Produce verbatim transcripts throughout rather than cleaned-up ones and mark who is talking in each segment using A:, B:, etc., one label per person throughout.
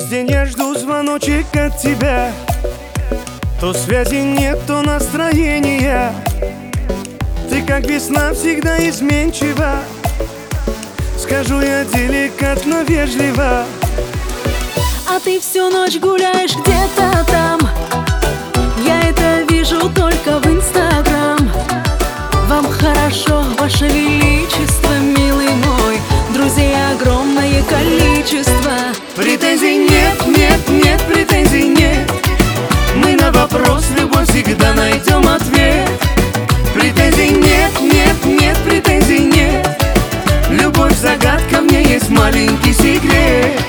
A: день я жду звоночек от тебя. То связи нет, то настроения. Ты как весна всегда изменчива. Скажу я деликатно, вежливо.
B: А ты всю ночь гуляешь где-то там. Я это вижу только в Инстаграм. Вам хорошо, ваше величество, милый мой. Друзей огромное количество.
A: Претензий нет, нет, нет, претензий нет. Мы на вопрос любовь всегда найдем ответ. Претензий нет, нет, нет, претензий нет. Любовь загадка, в ней есть маленький секрет.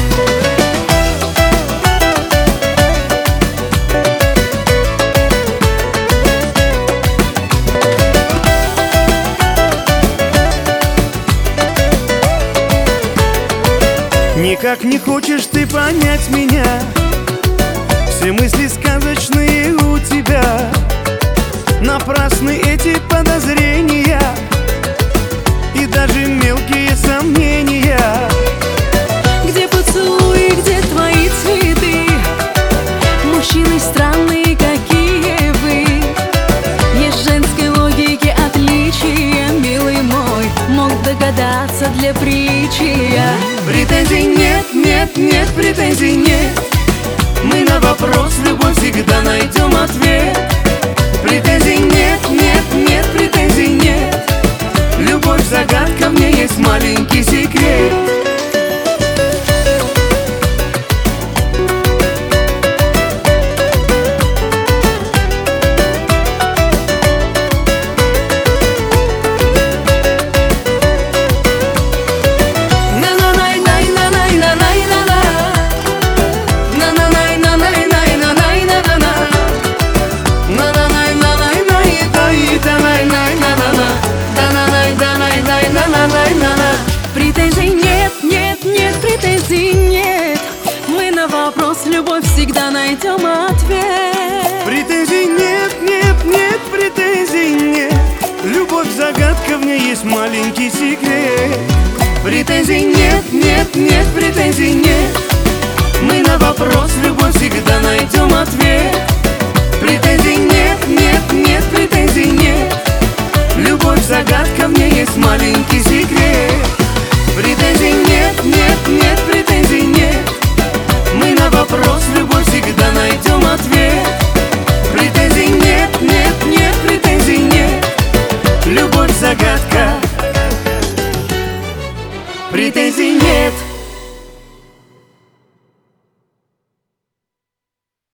A: Никак не хочешь ты понять меня. Все мысли сказочные у тебя. Напрасны эти подозрения и даже мелкие сомнения.
B: Где поцелуи, где твои цветы? Мужчины странные, какие вы. Есть женской логики отличия, милый мой. Мог догадаться для приличия.
A: Претензий нет, нет, нет, претензий нет. Мы на вопрос любовь всегда найдем ответ. Претензий нет, нет, нет, претензий нет. Любовь загадка, в ней есть маленький секрет.
B: Претензий нет, нет, нет, претензий нет. Мы на вопрос любовь всегда найдем ответ.
A: Претензий нет, нет, нет, претензий нет. Любовь загадка, в ней есть маленький секрет. Претензий нет, нет, нет, претензий нет. Мы на вопрос любовь всегда найдем ответ. Претензий нет, нет, нет, претензий нет. Любовь загадка, в ней есть маленький секрет. Претензий нет, нет, нет, претензий нет. Мы на вопрос любовь всегда найдем ответ. Претензий нет, нет, нет, претензий нет. Любовь загадка. Претензий